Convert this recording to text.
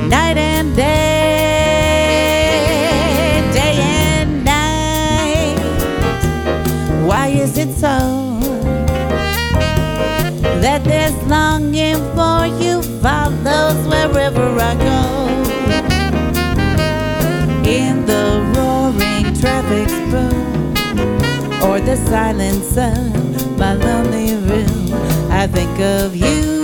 night and day, day and night. Why is it so that this longing for you follows wherever I go? In the roaring traffic's boom, or the silence of my lonely room, I think of you.